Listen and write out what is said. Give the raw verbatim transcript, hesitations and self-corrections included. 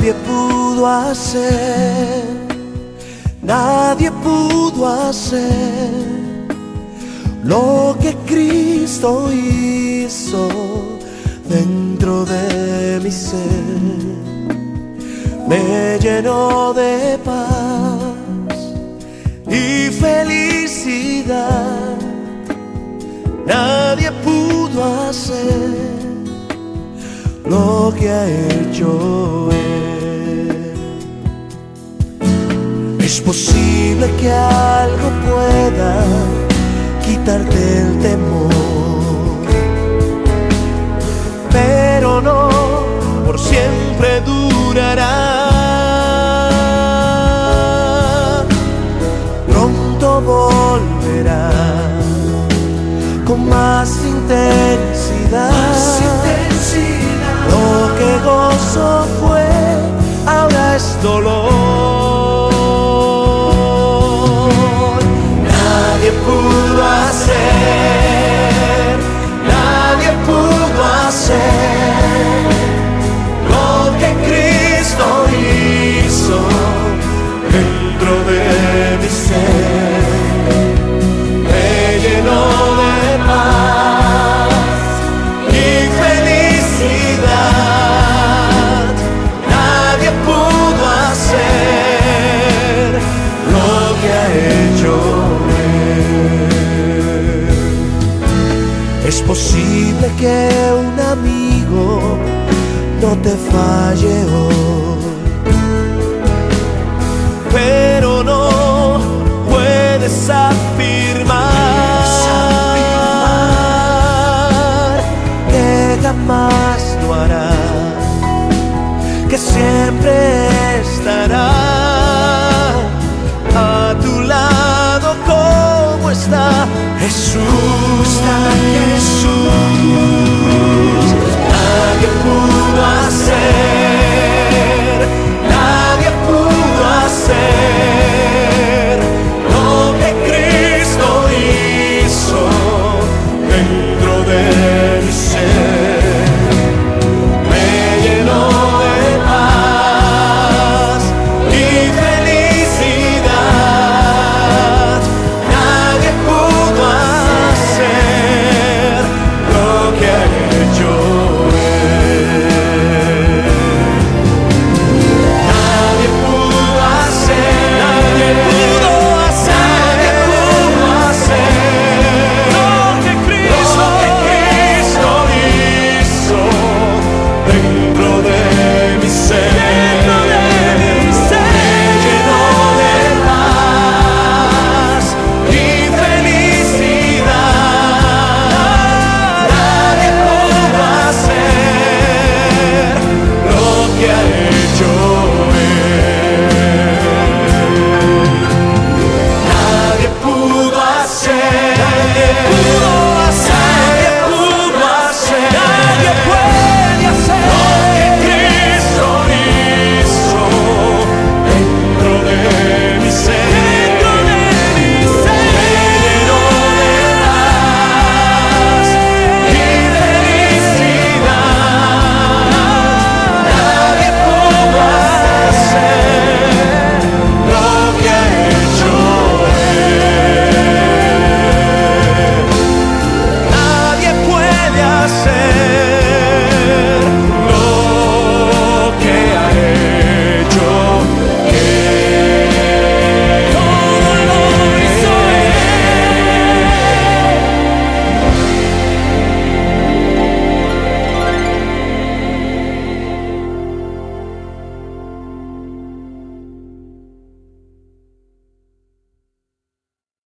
Nadie pudo hacer, nadie pudo hacer lo que Cristo hizo dentro de mi ser. Me llenó de paz y felicidad. Nadie pudo hacer lo que ha hecho Él. Es posible que algo pueda quitarte el temor, pero no por siempre durará. Pronto volverá con más intensidad. Más intensidad. Lo que gozo fue, ahora es dolor. Nadie pudo hacer, nadie pudo hacer lo que Cristo hizo dentro de mi ser. Me llenó de paz y felicidad. Nadie pudo hacer lo que ha hecho Él. Es posible que un amigo no te falle hoy, pero no puedes afirmar que jamás lo hará, que siempre estará a tu lado como está Jesús. Está Jesús.